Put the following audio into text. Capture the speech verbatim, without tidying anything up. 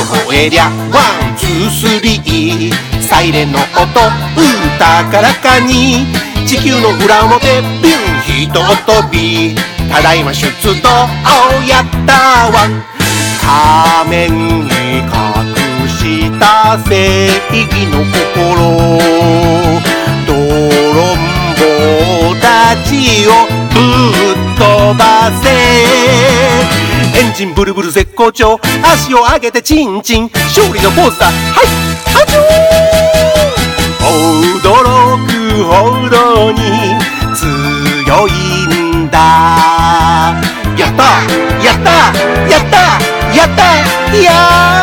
数えりゃワンツースリーサイレンの音高らかに地球の裏表ビュンひと飛びただいま出動やったわ仮面に隠した正義の心泥んぼたちをぶっ飛ばせエンジンブルブル絶好調足を上げてチンチン勝利のポーズだはいアジョー驚くほどに強いんだやったやったやったやったや